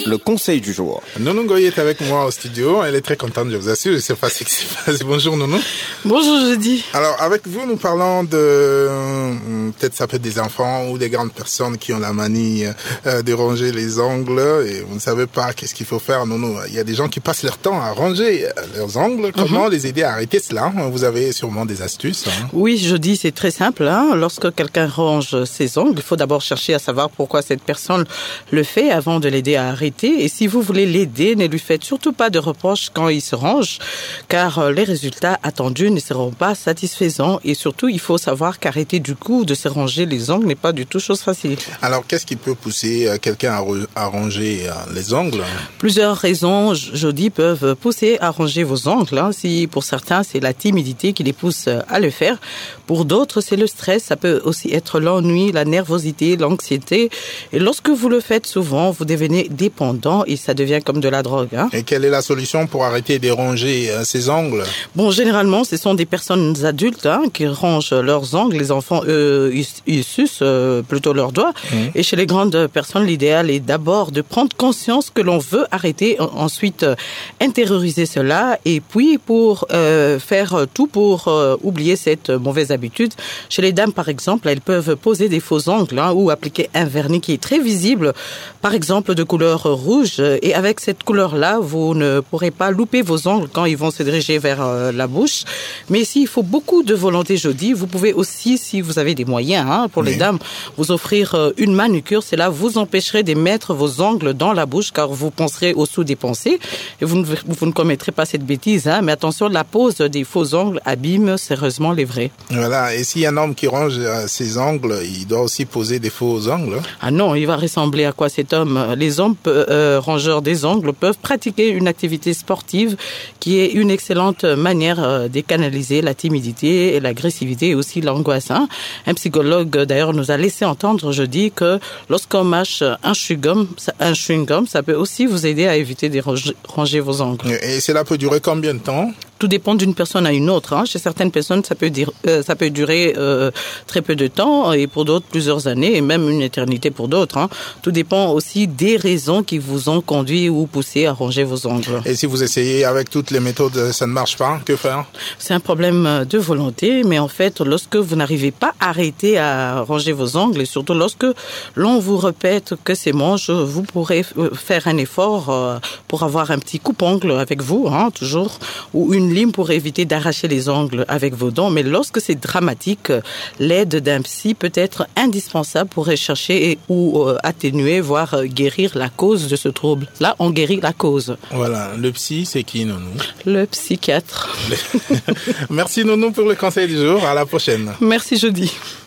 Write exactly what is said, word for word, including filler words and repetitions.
Le conseil du jour. Nounou Ngoye est avec moi au studio. Elle est très contente, je vous assure. Je sais pas ce qui se passe. Bonjour Nounou. Bonjour Jeudi. Alors avec vous, nous parlons de peut-être ça peut être des enfants ou des grandes personnes qui ont la manie euh, de ronger les ongles et vous ne savez pas qu'est-ce qu'il faut faire. Nounou, il y a des gens qui passent leur temps à ronger leurs ongles. Comment mm-hmm. les aider à arrêter cela? Vous avez sûrement des astuces. Hein? Oui, Jeudi, c'est très simple. Hein. Lorsque quelqu'un ronge ses ongles, il faut d'abord chercher à savoir pourquoi cette personne le fait avant de l'aider à arrêter. Et si vous voulez l'aider, ne lui faites surtout pas de reproches quand il se range, car les résultats attendus ne seront pas satisfaisants. Et surtout, il faut savoir qu'arrêter du coup de se ranger les ongles n'est pas du tout chose facile. Alors, qu'est-ce qui peut pousser quelqu'un à, re- à ranger les ongles? Plusieurs raisons, Jody, peuvent pousser à ranger vos ongles. Hein. Si pour certains, c'est la timidité qui les pousse à le faire. Pour d'autres, c'est le stress. Ça peut aussi être l'ennui, la nervosité, l'anxiété. Et lorsque vous le faites souvent, vous devenez dépendant et ça devient comme de la drogue. Hein. Et quelle est la solution pour arrêter de ronger euh, ses ongles? Bon, généralement, ce sont des personnes adultes hein, qui rongent leurs ongles. Les enfants, eux, ils, ils sucent euh, plutôt leurs doigts. Mmh. Et chez les grandes personnes, l'idéal est d'abord de prendre conscience que l'on veut arrêter, ensuite euh, intérioriser cela et puis pour euh, faire tout pour euh, oublier cette mauvaise habitude. Chez les dames, par exemple, elles peuvent poser des faux ongles hein, ou appliquer un vernis qui est très visible, par exemple de couleur rouge, et avec cette couleur-là, vous ne pourrez pas louper vos ongles quand ils vont se diriger vers euh, la bouche. Mais s'il faut beaucoup de volonté, Jody, vous pouvez aussi, si vous avez des moyens, hein, pour oui. les dames, vous offrir euh, une manucure. Cela vous empêcherait de mettre vos ongles dans la bouche, car vous penserez au sous-dépenser et vous ne, vous ne commettrez pas cette bêtise. Hein, mais attention, la pose des faux ongles abîme sérieusement les vrais. Voilà. Et s'il y a un homme qui ronge euh, ses ongles, il doit aussi poser des faux ongles? Ah non, il va ressembler à quoi cet homme? Les hommes Euh, rongeurs des ongles peuvent pratiquer une activité sportive qui est une excellente manière euh, de canaliser la timidité et l'agressivité et aussi l'angoisse. Hein. Un psychologue d'ailleurs nous a laissé entendre jeudi que lorsqu'on mâche un chewing-gum, un chewing-gum, ça peut aussi vous aider à éviter de ronger, ronger vos ongles. Et cela peut durer combien de temps? Tout dépend d'une personne à une autre. Hein. Chez certaines personnes, ça peut, dire, euh, ça peut durer euh, très peu de temps et pour d'autres, plusieurs années et même une éternité pour d'autres. Hein. Tout dépend aussi des raisons qui vous ont conduit ou poussé à ronger vos ongles. Et si vous essayez avec toutes les méthodes, ça ne marche pas, que faire? C'est un problème de volonté, mais en fait, lorsque vous n'arrivez pas à arrêter à ronger vos ongles et surtout lorsque l'on vous répète que c'est moche, vous pourrez faire un effort euh, pour avoir un petit coupe-ongle avec vous, hein, toujours, ou une lime pour éviter d'arracher les ongles avec vos dents. Mais lorsque c'est dramatique, l'aide d'un psy peut être indispensable pour rechercher et, ou euh, atténuer, voire euh, guérir la cause de ce trouble. Là, on guérit la cause. Voilà. Le psy, c'est qui, Nounou? Le psychiatre. Merci, Nounou, pour le conseil du jour. À la prochaine. Merci, Jeudi.